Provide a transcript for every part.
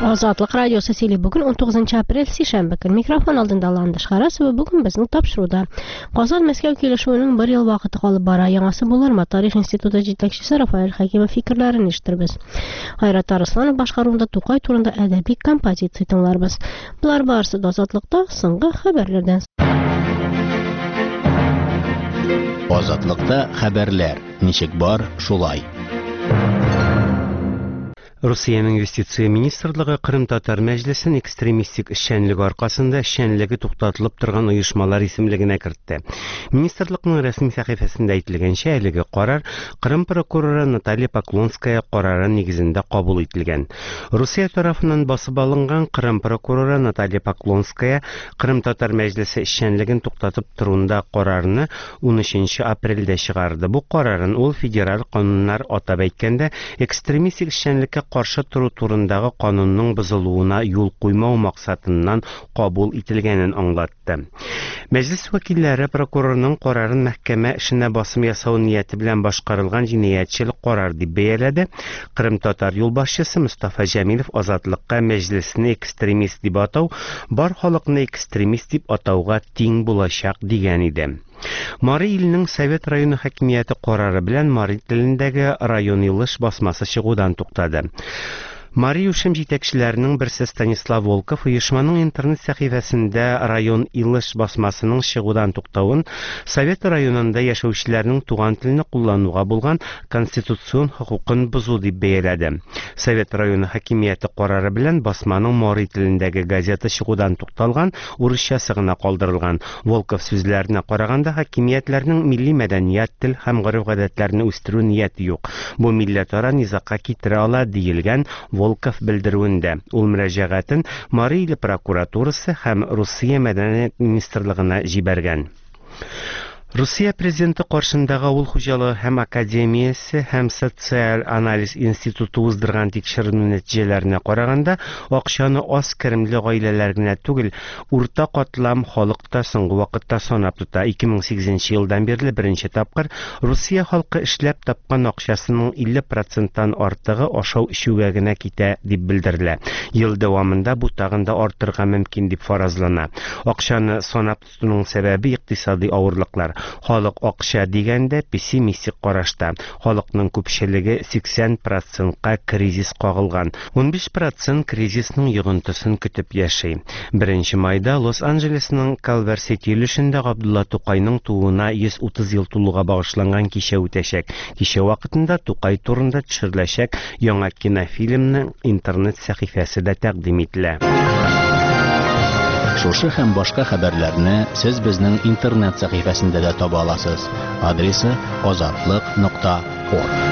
Азатлык радиосы сөйли бүген 19 апрель сишәмбе көн микрофон алдында Ландыш Харасова бүген безнең тапшыруда. Казан Мәскәү килешүенең 1 ел вакыты калып бара. Яңасы булырмы? Тарих институты җитәкчесе Рафаэль Хәкимов фикерләрен ишеттербез. Айрат Арысланов башкаруында Тукай турында әдәби композиция тыңларбыз. Булар барысы да Азатлыкта соңгы хәбәрләрдән. Азатлыкта хәбәрләр. Ничек бар, шулай. Русияның инвестиция министрлыгы Кырым татар мәҗлесен экстремистик эшчәнлек аркасында эшчәнлеге туктатылып торган оешмалар исемлегенә кертте. Министрлыкның рәсми сәхифәсендә әйтелгәнчә, әлеге карар Кырым прокуроры Наталья Поклонская карары нигезендә кабул ителгән. Русия тарафыннан басып алынган Кырым прокуроры Наталья Поклонская Кырым татар мәҗлесе эшчәнлеген туктатып торуында карарны 13 апрельдә чыгарды. Бу карарын ул федераль кануннар атап әйткәндә экстремистик эшчәнлеккә каршы туру турындагы канунның бозылуына юл куймау максатыннан кабул ителгәнен аңлатты. Мәҗлес вәкилләре прокурорның карарын мәхкәмә эшенә басым ясау нияте белән башкарылган җинаятьчелек карар дип бәяләде. Кырым татар юлбашчысы Мустафа Җәмилов азатлыкка мәҗлесне экстремист дип атау бар халыкны экстремист дип атауга тиң булачак дигән иде. Мари иленең Совет районы хакимияте карары белән Мари телендәге район илыш басмасы чыгудан туктады. Мари ушым җитәкчеләренең берсе Станислав Волков оешманың интернет сәхифәсендә район илыш басмасының чыгудан туктавын Совет районында яшәүчеләрнең туган телене куллануга булган конституцион хокукын бозу дип бәяләде. Совет районы хакимияте карары белән басманың Мари телендәге газета чыгудан тукталган, урысчасы гына калдырылган. Волков сүзләренә караганда, хакимиятләрнең милли мәдәният, тел һәм гореф-гадәтләрне үстерү нияте юк. Бу милләтара низакка китерә ала диелгән Волков белдерүендә. Ул мөрәҗәгатен Мари иле прокуратурасы һәм Русия мәдәният министрлыгына җибәргән. Русия президенты каршындагы авыл хуҗалыгы һәм академиясе һәм социаль анализ институты уздырган тикшерү нәтиҗәләренә караганда, акчаны аз керемле гаиләләр генә түгел, урта катлам халык та соңгы вакытта санап тота. 2008 елдан бирле беренче тапкыр Русия халкы эшләп тапкан акчасының 50%-тан артыгы ашау-эчүгә генә китә дип белдерелә. Ел дәвамында бу тагын да артырга мөмкин дип фаразлана. Акчаны санап тотуның сәбәбе икътисади авырлыклар. Халык акча дигәндә пессимистик карашта. Халыкның күпчелеге 80%-ка кризис кагылган. 15% кризисның йогынтысын көтеп яши. 1 майда Лос-Анджелесның Калвер-Сити өлешендә Габдулла Тукайның тууына 130 ел тулуга багышланган кичә үтәчәк. Кичә вакытында Тукай турында төшереләчәк яңа кинофильмның интернет сәхифәсе дә тәкъдим ителә. Шушы һәм башка хәбәрләрне сез безнең интернет сәхифәсендә дә таба аласыз. Адресы azatlyk.org.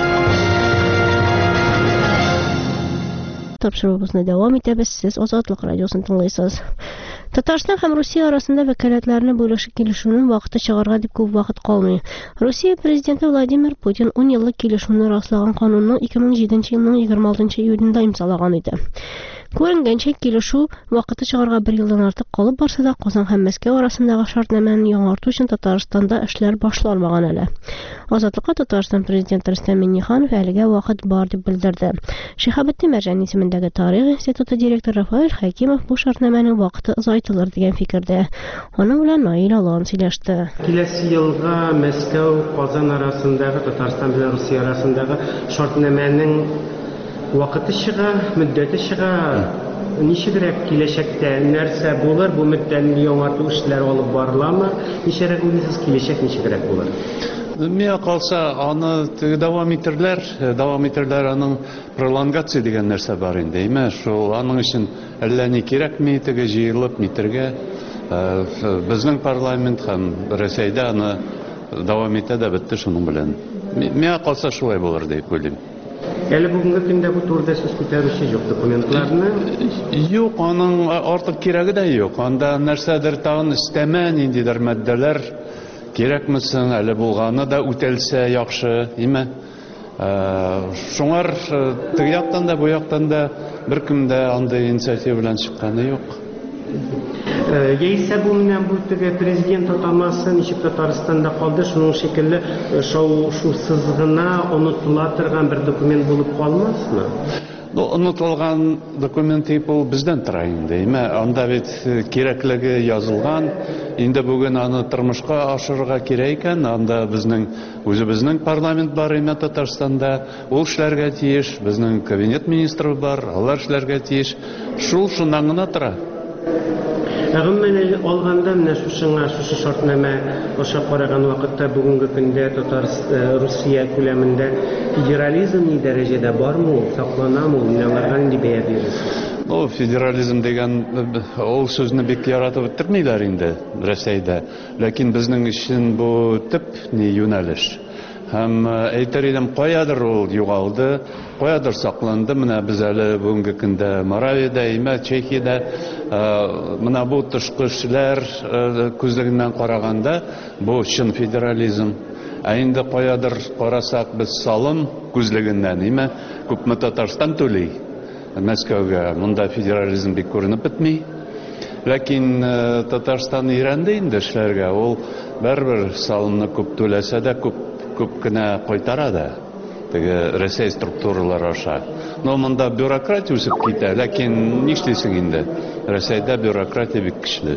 Тапшыруыбызны дәвам итәбез. Сез Азатлык радиосын тыңлыйсыз. Татарстан һәм Русия арасында вәкаләтләрне бүлешү килешүнең вакыты чыгарга дип күп вакыт калмый. Русия президенты Владимир Путин 10 еллык килешүне раслаган канунның 2007 елның 26 июнендә имзалаган иде. Күренгәнчә, килешү вакыты чыгарга 1 елдан артык калып барса да, Казан һәм Мәскәү арасындагы шартнамәне яңарту өчен Татарстанда эшләр башланмаган әле. Азатлыкка Татарстан президенты Рөстәм Миңнеханов әлегә вакыт бар дип белдерде. Шиһабетдин Мәрҗән исемендәге Тарих институты директоры Рафаэль Хәкимов бу шартнамәнең вакыты озайтылыр дигән фикердә. Аның белән Наил Алан сөйләште. Киләсе елга Мәскәү, Казан арасындагы, Татарстан белән Русия арасындагы шартнамәнең вакыты чыга, мөддәте чыга. Ничегрәк киләчәктә нәрсә булыр? Бу мөддәтне яңарту эшләре алып барыламы? Ничегрәк уйлыйсыз, киләчәк ничегрәк булыр? Миңа калса, аны дәвам итерләр, аның пролонгация дигән нәрсә бар инде. Шул аның өчен әллә ни кирәкми, теге җыелып митергә. Безнең парламент һәм Рәсәйдә аны дәвам итә дә бетте шуның белән. Миңа калса шулай булыр дип уйлыйм. Әле бүгенге көндә бу турыда сүз күтәрүче юк документларны. Юк, аның артык кирәге дә юк. Анда нәрсәдер тагын өстәмә ниндидер матдәләр кирәкмесен, әле булганы да үтәлсә яхшы, име? Шуңар теге яктан да, бу яктан да беркем дә андый инициатива белән чыкканы юк. Яисә бу менән бу теге президент атамасы ничек Татарстанда калды, шуның шикелле шушсыз гына онытыла торган бер документ булып калмасмы? Онытылган документ тип ул бездән тора инде. Анда бит кирәклеге язылган. Инде бүген аны тормышка ашырырга кирәк икән. Анда безнең үзебезнең парламент бар Татарстанда. Ул эшләргә тиеш. Безнең кабинет министры бар. Алар эшләргә тиеш. Шуннан гына тора. Әгъмән алганда менә шушы шартнамә аша караган вакытта бүгенге көндә Русия күләмендә федерализм ни дәрәҗәдә бармы, сакланамы, ниләргә инде бәя бирәсез? Федерализм дигән ул сүзне бик яратып бетермиләр инде Рәсәйдә. Ләкин безнең өчен бу төп юнәлеш. Һәм әйтер идем, каядыр ул югалды, каядыр сакланды. Менә без әле бүгенге көндә Моравиядә, Чехиядә менә бу тышкы эшләр күзлегеннән караганда бу чын федерализм. Ә инде каядыр карасак без салым күзлегеннән, күпме Татарстан түли Мәскәүгә. Монда федерализм бик күренеп бетми. Ләкин Татарстан ирәнде инде эшләргә. Ул бербер салымны күп түләсә дә күп кенә кайтара да. Рәсәй структуралары аша. Монда бюрократия үсеп китә, ләкин нишлисең инде? Рәсәйдә бюрократия бик көчле.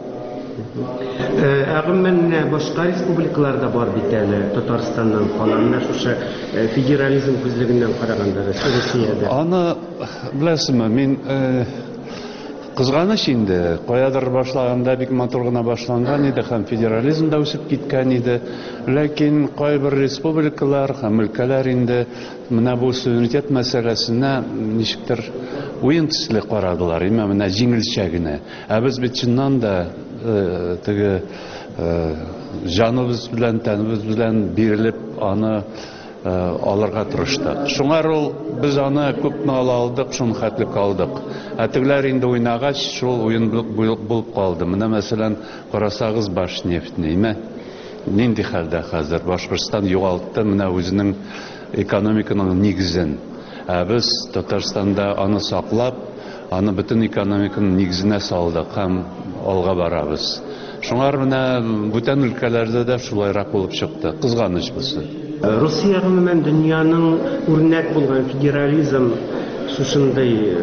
Әгъмән башка республикаларда бар бит әле Татарстаннан калган шушы федерализм күзлегеннән караганда Рәсәйдә. Аны беләсезме, мин кызганыч инде. Каядыр башлаганда бик матур гына башланган иде һәм федерализм да үсеп киткән иде. Ләкин кайбер республикалар һәм өлкәләр инде менә бу суверенитет мәсьәләсенә ничектер уен төсле карадылар. Менә җиңелчә генә. Ә без бит чыннан да җаныбыз белән, тәнебез белән бирелеп аны алырга тырыштык. Шуңар ул без аны күпме ала алдык, шуны хәтлек алдык. Ә тегеләр инде уйнагач шул уен булып калды. Менә мәсәлән, карасагыз Башнефтьне, нинди хәлдә хәзер? Башкортстан югалтты менә үзенең экономиканың нигезен. Ә без Татарстанда аны саклап, аны бөтен экономиканың нигезенә салдык һәм алга барабыз. Шуңар менә бүтән өлкәләрдә дә шулайрак булып чыкты. Кызганыч бусы. Русия гомумән дөньяның үрнәк булган федерализм шушындай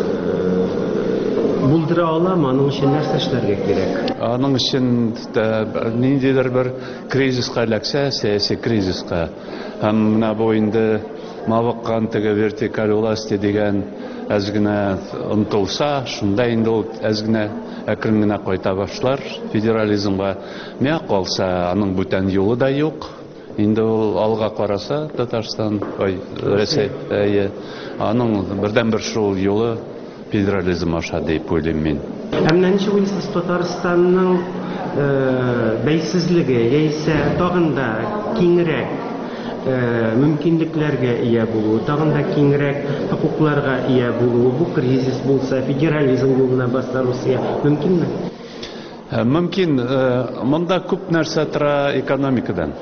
булдыра аламы? Аның өчен нәрсә эшләргә кирәк? Аның өчен ниндидер бер кризиска эләксә, сәяси кризиска, һәм менә бу инде мавыккан теге вертикаль власти дигән әзгенә ынтылса, шунда инде ул әзгенә әкрен генә кайта башлар федерализмга. Миңа калса, аның бүтән юлы да юк. Инде ул алга караса Татарстан, Рәсәй, аның бердән-бер шул юлы федерализм аша дип уйлыйм мин. Менә ничек уйлыйсыз, Татарстанның бәйсезлеге яисә тагын да киңрәк мөмкинлекләргә ия булуы, тагын да киңрәк хокукларга ия булуы, бу кризис булса, федерализм юлына баса Русия мөмкинме? Мөмкин. Монда күп нәрсә тора экономикадан.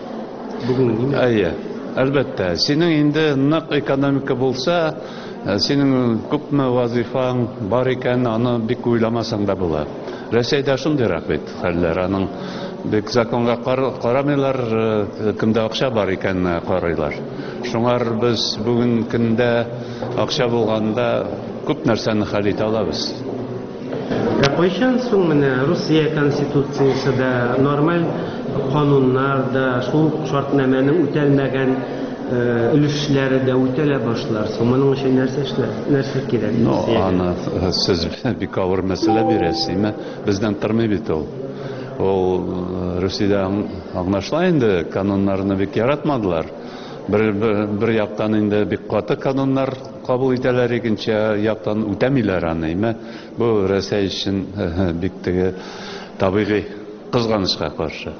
Әлбәттә, синең инде нык экономика булса, синең күпме вазифаң бар икән, аны бик уйламасаң да була. Рәсәйдә шундыйрак бит хәлләр, аның бик законга карамыйлар, кемдә акча бар икән карыйлар. Шуңар без бүген көндә акча булганда күп нәрсәне хәл итә алабыз. Кайчан соң менә Русия конституциясендә нормаль кануннар да шул шартнамәнең үтәлмәгән өлешләре дә үтәлә башлар. Моның өчен нәрсә кирәк? Аны сез бик авыр мәсьәлә бирәсезме? Бездән тормый бит ул. Ул Русиядә аңлашыла инде, кануннарны бик яратмадылар. Бер яктан инде бик каты кануннар кабул итәләр, икенче яктан үтәмиләр аны. Бу Рәсәй өчен бик теге табигый кызганычка каршы.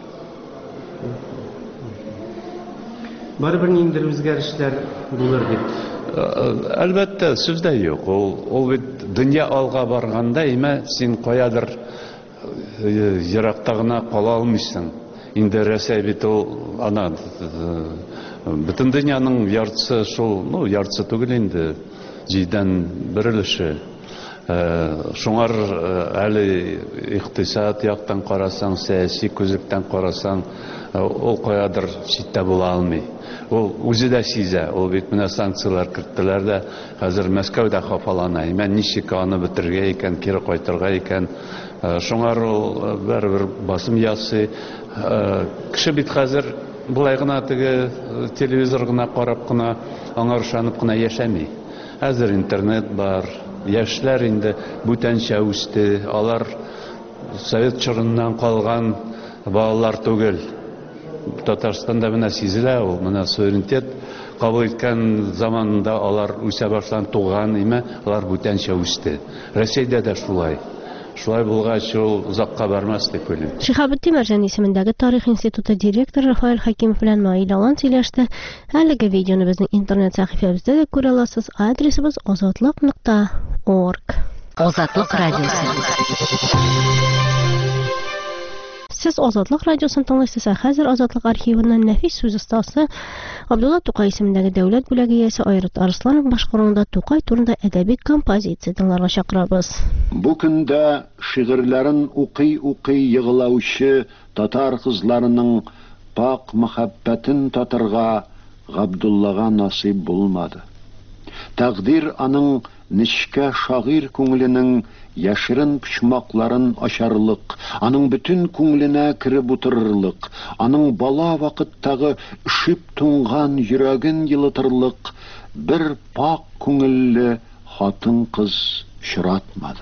Барыбер ниндидер үзгәрешләр булыр бит. Әлбәттә, сүздә юк. Ул бит дөнья алга барганда, син каядыр еракта гына кала алмыйсың. Инде Рәсәй бит ул ана бөтен дөньяның яртысы шул, яртысы түгел инде, җидән бер өлеше. Шуңар әле иктисад яктан карасаң, сәяси күзлектән карасаң, ул каядыр читтә була алмый. Ул үзе дә сизә, ул бит менә санкциялар керттеләр дә, хәзер Мәскәүдә хафалана. Мен ничек аны бетергә икән, кире кайтырга икән. Шуңар ул бер басым ясый. Кеше бит хәзер булай гына теге телевизор гына карап кына, аңа ышанып кына яшәми. Хәзер интернет бар. Яшьләр инде бүтәнчә үсте. Алар совет чорыннан калган балалар түгел. Татарстанда менә сизелә ул, менә суверенитет кабул иткән заманында алар үсә башлан туган, алар бүтәнчә үсте. Россиядә дә шулай. Шулай булгач ул озакка бармас дип уйлыйм. Шиһабетдин Мәрҗән исемендәге Тарих институты директоры Рафаэль Хакимов белән Наил Алан сөйләште. Әлеге видеоны безнең интернет сәхифәбездә дә күрә аласыз. Адресыбыз azatlык.org. Азатлык радиосы. Сез Азатлык радиосын тыңлыйсыз. Хәзер Азатлык архивыннан нәфис сүз остасы Абдулла Тукай исемендәге дәүләт бүләге иясе Айрат Арсланов башкаруында Тукай турында әдәби композиция тыңларга чакырабыз. Бу көндә шигырьләрен укый йыгылаучы татар кызларының пак мәхәббәтен татырга Габдуллага насыйп булмады. Тәкъдир аның нечкә шагыйрь күңеленең яшерен почмакларын ачарлык, аның бүтән күңеленә киреп утырырлык, аның бала вакыттагы ишеп туңган йөрәген йылытырлык бер пак күңелле хатын-кыз чыратмады.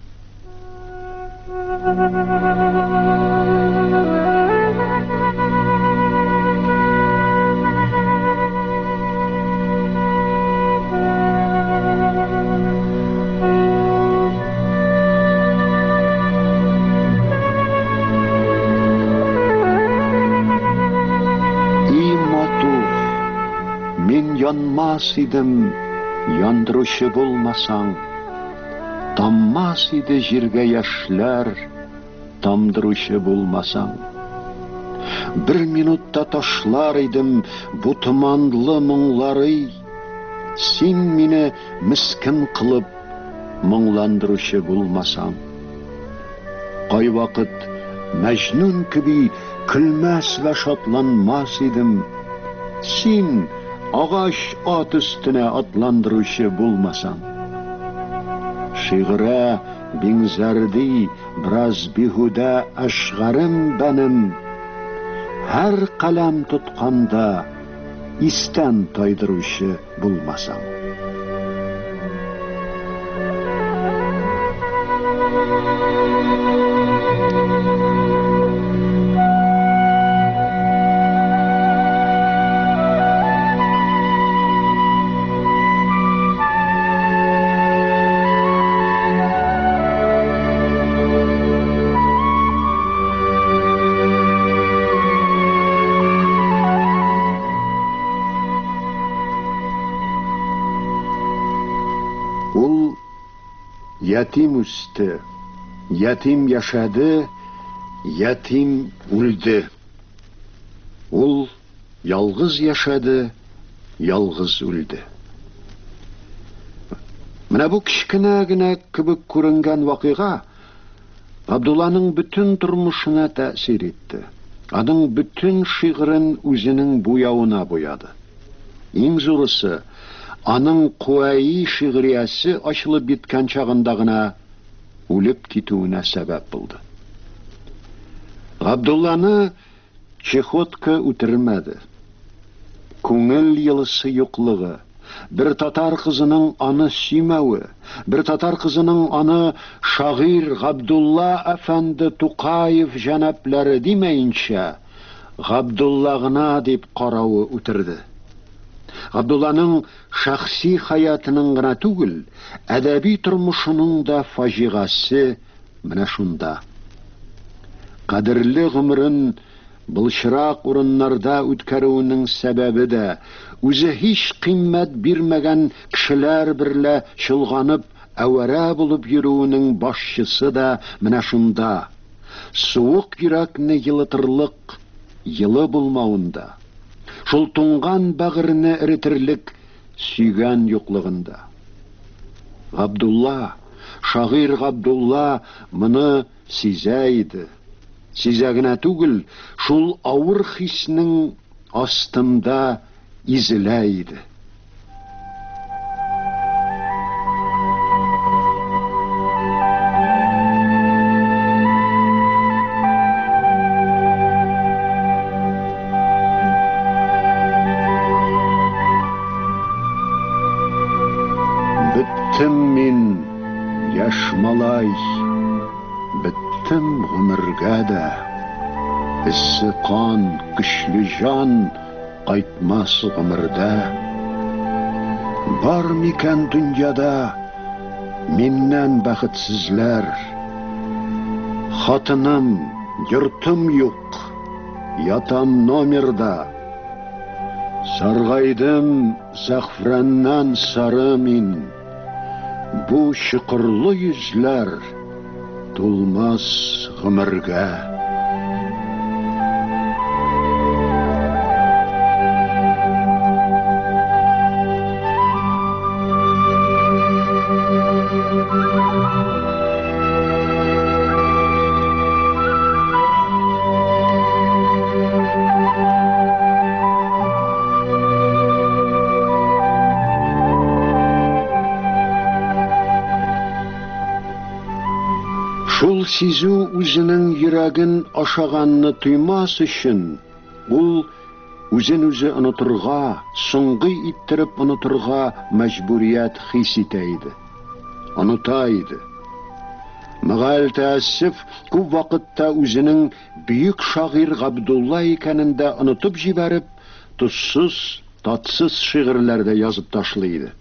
Yanmaz idim, yandırışı bulmasan, tammas idi jirge yaşlar, tamdırışı bulmasan. Bir minutta taşlar idim bu tumanlı mыңлары, sen meni miskin kılıp mыңlandırışı bulmasan. Kay vakit Mecnun gibi külmez ve şatlanmaz idim, sen ağaç at üstüne atlandırışı bulmasan. Şiire benzerdi biraz bihude aşgarım benim, her kalem tutkanda isten taydırışı bulmasan. Yatim üstü, yatim yaşadı, yatim öldü. Ул yalğız yaşadı, yalğız öldü. Менә бу кичкенә генә кебек күренгән вакыйга Абдулланың бүтән тормышына тәэсир итте. Аның бүтән шигырен үзенең буяуына буяды. Иң зурысы аның куәи шигъриясе ачылып биткән чагында гына үлеп китүенә сәбәп булды. Абдулланы чехотка үтермәде. Күңел йылысы юклыгы, bir татар кызының аны сөймәве, bir татар кызының аны шагыйрь Габдулла әфәнде Тукаев җәнапләре димәенчә, Габдулла гына дип каравы үтерде. Абдулланың шәхси хаятының гына түгел, әдәби тормышының да фаҗигасы менә шунда. Кадерле гомерен былчырак урыннарда үткәрүенең сәбәбе дә үзе һич кыйммәт бирмәгән кешеләр берлә чолганып, әвәрә булып йөрүенең башчысы да менә шунда. Суык йөрәкне йылытырлык йылы булмавында. Шул туңган бәгырне эретерлек сөйгән юклыгында. Абдулла шагыйрь Габдулла моны сизә иде. Сизә генә түгел, шул авыр хиснең астында изелә иде. Беттем мин, яшь малай, беттем гомергә дә. Эссе кан, көчле жан кайтмас гомердә. Бар микән дөньяда миннән бәхетсезләр? Хатыным, йортым юк, ятам номерда. Саргайдым зәгъфраннан сары мин. Бу чыкырлы йөзләр тулмас гомергә. Шул сизү үзенең йөрәген ашаганны туймас өчен, ул үзен үзе онытырга, соңгы иттереп онытырга мәҗбүрият хис итә иде. Оныта иде. Мәгәл тәәссиф, күп вакытта үзенең бөек шагыйрь Габдулла икәнен дә онытып җибәреп, тузсыз, татсыз шигырьләрдә язып ташлый иде.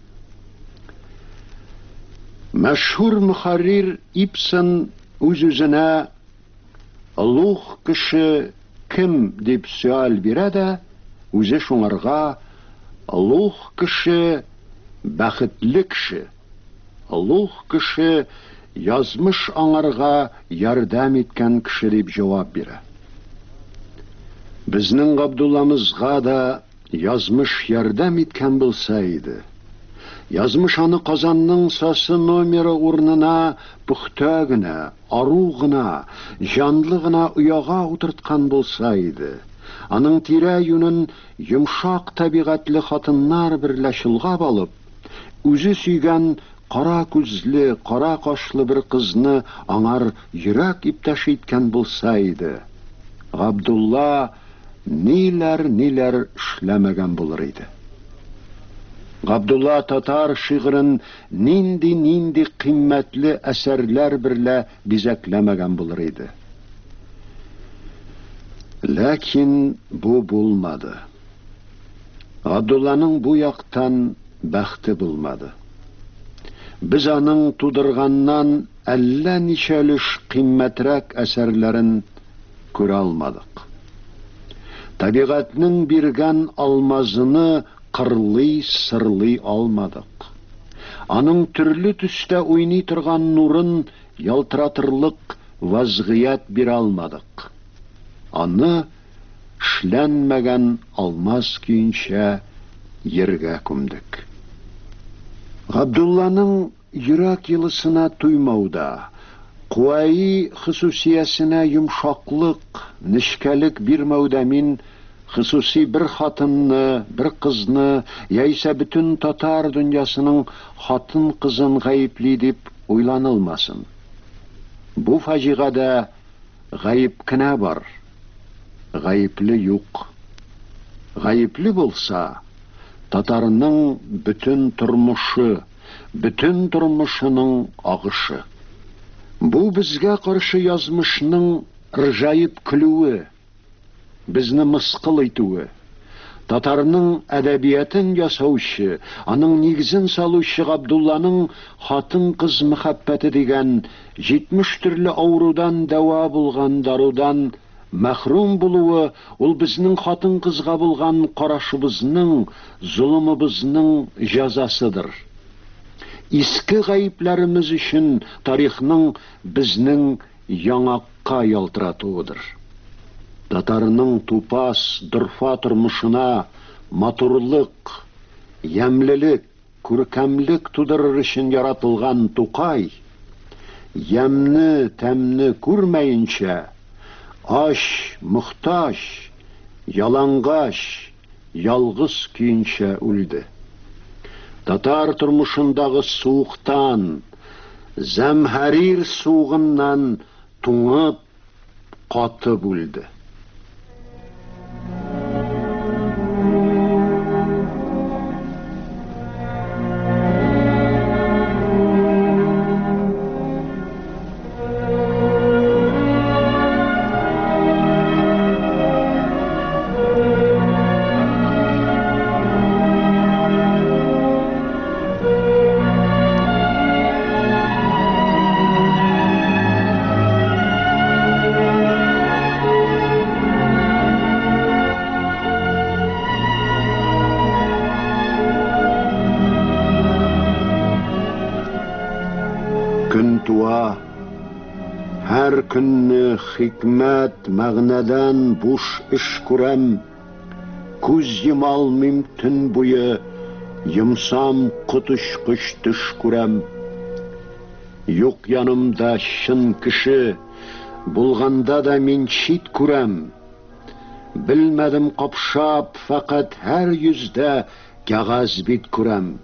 Мәшһүр мөхәррир Ибсен үз-үзенә «Улуг кеше кем?» дип сөаль бирә дә, үзе шуңарга «Улуг кеше бәхетле кеше, улуг кеше язмыш аңарга ярдәм иткән кеше» дип җавап бирә. Безнең Габдулламызга да язмыш ярдәм иткән булса иде. Язмыш аны Казанның сасы номеры урынына пөхтә генә, ару гына, җанлы гына уяга утырткан булса иде. Аның тирә юнын йомшак табигатьле хатыннар берлә чолгап алып, үзе сөйгән кара күзле, кара кашлы бер кызны аңар йөрәк иптәш иткән булса иде. Габдулла ниләр эшләмәгән булыр иде. Габдулла татар шигырен нинди кыйммәтле әсәрләр берлә бизәкләмәгән булыр иде. Ләкин бу булмады. Габдулланың бу яктан бәхте булмады. Без аның тудырганнан әллә ничәлеш кыйммәтрәк әсәрләрен күрә алмадык. Табигатьнең биргән алмазыны кырлый, сырлый алмадык. Аның төрле төстә уйный торган нурын ялтыратырлык вазгыять бирә алмадык. Аны эшләнмәгән алмаз көенчә ергә күмдек. Габдулланың йөрәк йылысына туймауда, куәи хусусиясенә йомшаклык, нечкәлек бирмәүдә мин хусуси бер хатынны, бер кызны, яисә бөтен татар дөньясының хатын-кызын гаепли дип уйланылмасын. Бу фаҗигадә гаеп кенә бар, гаепле юк. Гаепле булса, татарның бөтен тормышы, бөтен тормышының агышы. Бу безгә каршы язмышның рҗаеп көлүе, безне мыскыл итүе. Татарның әдәбиятын ясаучы, аның нигезен салучы Габдулланың хатын-кыз мәхәббәте дигән 70 төрле авырудан дәва булган дарудан мәхрүм булуы, ул безнең хатын-кызга булган карашыбызның, зулымыбызның җәзасыдыр. Иске гаепләребез өчен тарихның безнең яңакка ялтыратуыдыр. Татарның тупас, дорфа тормышына матурлык, ямлелек, күркәмлек тудырыр өчен яратылган Тукай, ямны, тәмне күрмәенчә, аш, мұқтаж, ялаңғаш, ялғыз күйінчә үлді. Татар тұрмышындағы суықтан, зәмһәрир суығынан туңып, қатып үлді. Күн туа, һәр күнне хикмәт, мәгънәдән буш эш күрәм, күз йомалмыйм төн буе, йомсам коточкыч төш күрәм. Юк янымда чын кеше, булганда да мин чит күрәм. Белмәдем капшап, фақат һәр йөздә кәгазь бит күрәм.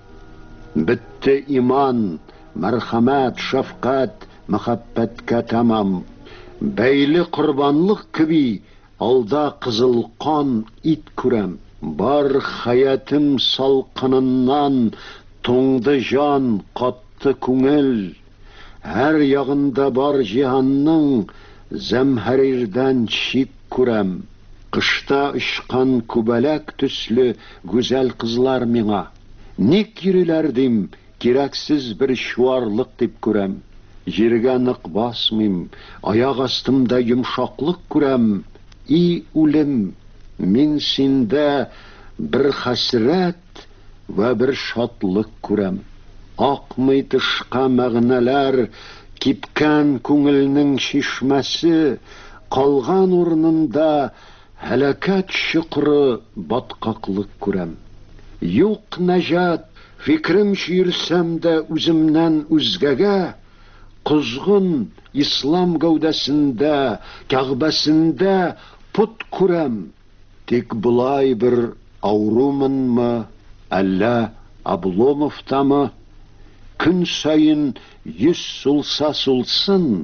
Битте иман, мәрхәмәт, шәфкать, мәхәббәткә тәмам. Бәйле корбанлык кеби, алда кызыл кан ит күрәм. Бар хаятым салкыныннан, туңды жан, катты күңел. Һәр ягында бар җиһанның, зәмһәрирдән чик күрәм. Кышта очкан күбәләк төсле гүзәл кызлар миңа. Ник йөриләр дим, кирәксез бер чуарлык дип күрәм. Җиргә нык басмыйм, аяк астымда йомшаклык күрәм. И үлем, мин синдә бер хәсрәт вә бер шатлык күрәм. Акмый тышка мәгънәләр, кипкән күңелнең чишмәсе, калган урынында һәлакәт чокыры, баткаклык күрәм. Юк нәҗат, фикремчә йөрсәм дә үземнән үзгәгә, козгын ислам гәүдәсендә, кәгъбәсендә пут күрәм. Тик булай бер аурумынмы, әллә Обломовтамы? Күн сайын йөз сулса сулсын,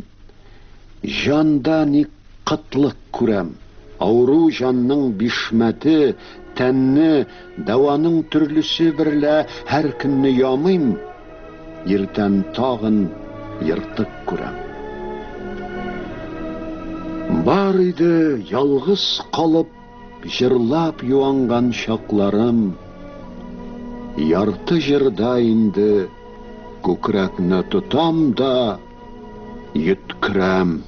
жанда ник кытлык күрәм. Ауру жанның бишмәте, тәнне дәваның төрлесе берлә һәр көнне ямыйм, иртән тагын йыртык күрәм. Бар иде ялгыз калып, җырлап юанган чакларым, ярты җырда инде күкрәкне тотам да йөткерәм.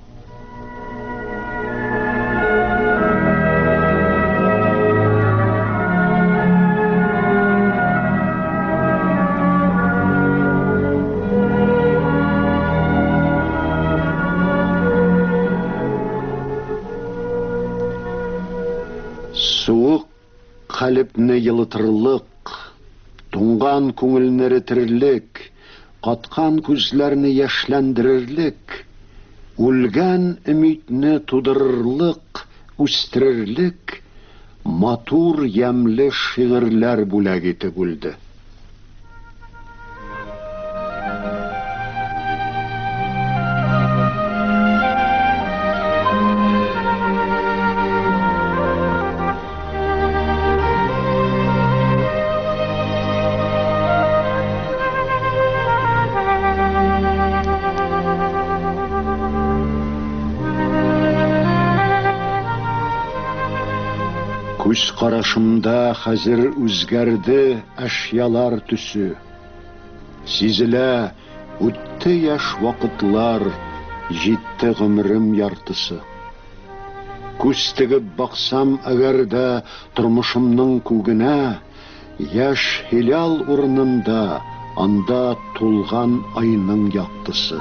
Суык калепне йылытырлык, туңган күңелне ретерлек, каткан күзләрне яшьләндерерлек, үлгән өмитне тудырырлык, үстерерлек, матур ямле шигырьләр бүләк итеп үлде. Күз карашымда хәзер үзгәрде әшьялар төсе. Сизелә, үтте яшь вакытлар, җитте гомрем яртысы. Күз тегеп баксам әгәр дә тормышымның күгенә, яшь хилал урынында, анда тулган айның яктысы.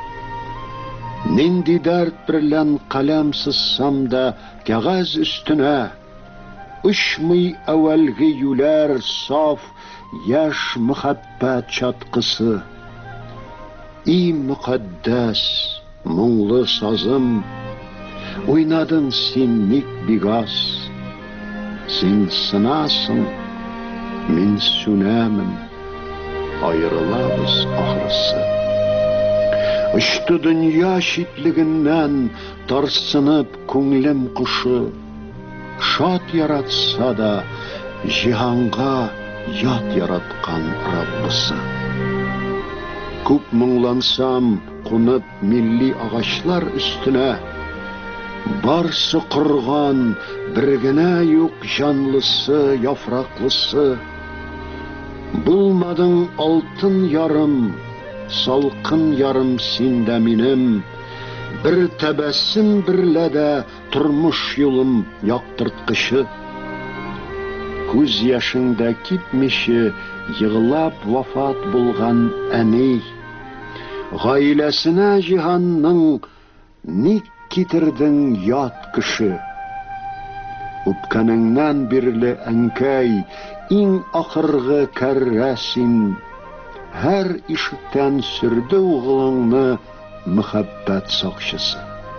Нинди дәрт берлән каләм сызсам да кәгазь өстенә, Ушмый әвәлге юләр саф, яшь мәхәббәт чаткысы. И müqəddəs, мұңлы сазым, ойнадың сен ник бигаз, сен сынасың, мен сүнәмін, айырылабыз ақырысы. Ұшты дүния шитлігінен тарсынып көңлем құшы, шат яратса да жиһанға ят яратқан Раббысы. Күп мұңлансам, қонып милли ағашлар үстіне, барсы құрған, біргіне юк жанлысы, яфрақлысы. Бұлмадың алтын ярым, салқын ярым сенде минем, бір тәбәссім бірләдә тұрмыш юлым яқтыртқышы. Күз яшыңда кипмеші, йығылап вафат болған әней, ғаиләсіне жиһанның ник китердің ят кіші. Үпкәніңнән бірлі әнкәй, иң ақырғы кәррәсин, һәр ишектән сүрді уғылыңны мұхәббәт сақшысы.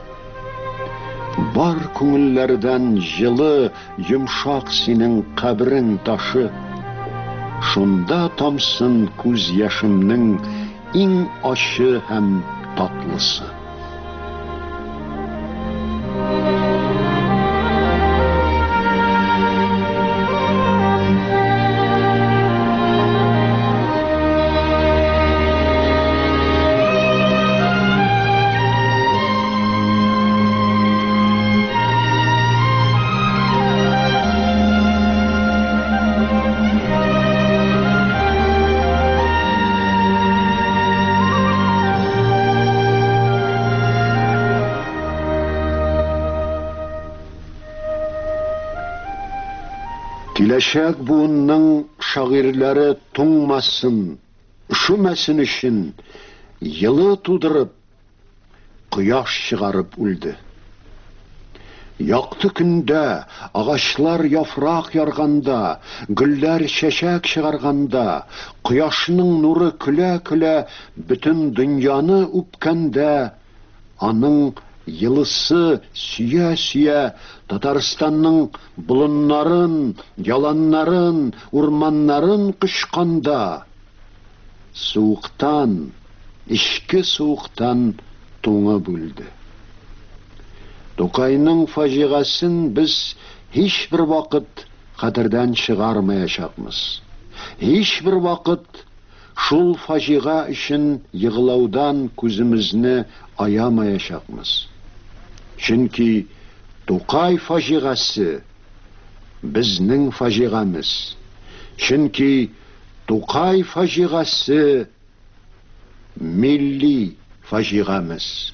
Бар күңілләрдән жылы, йомшақ синең қабірің ташы, шунда тамсын күз яшымның иң ашы һәм татлысы. Киләчәк буынның шагыйрьләре туңмасын, üşüməsin өчен йылы тудырып, кояш чыгарып үлде. Якты көндә, агачлар яфрак ярганда, гөлләр чәчәк чыгарганда, кояшның нуры көлә-көлә бөтен дөньяны үпкәндә, аның йылысы сөя-сөя Татарстанның болыннарын, яланнарын, урманнарын кышканда, суыктан, ичке суыктан туңып үлде. Тукайның фаҗигасын без һичбер вакыт хәтердән чыгармаячакбыз. Һичбер вакыт шул фаҗига өчен йыгылаудан күзебезне аямаячакбыз. Чөнки Тукай фаҗигасы безнең фаҗигамыз. Чөнки Тукай фаҗигасы милли фаҗигамыз.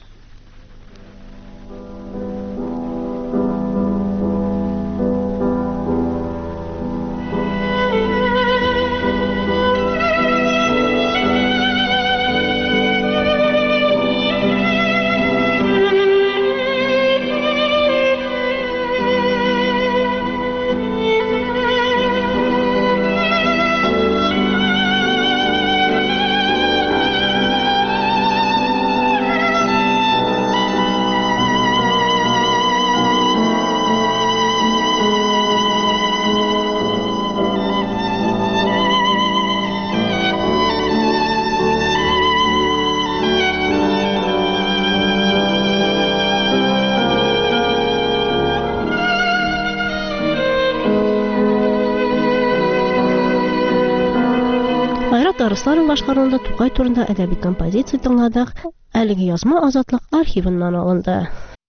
Арысларов башкаруында Тукай турында әдәби композиция тыңладык. Әлеге язма Азатлык архивыннан алынды.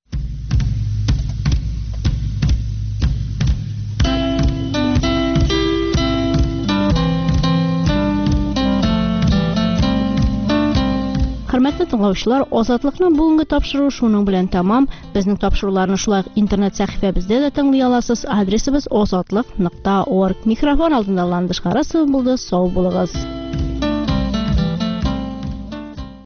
Хөрмәтле тыңлаучылар, Азатлыкның бүгенге тапшыруы шуның белән тамам. Безнең тапшыруларны шулай интернет сәхифәбездә дә тыңлый аласыз. Адресыбыз azatlyk.org. Микрофон алдында Ландыш Карасов булды. Сау булыгыз.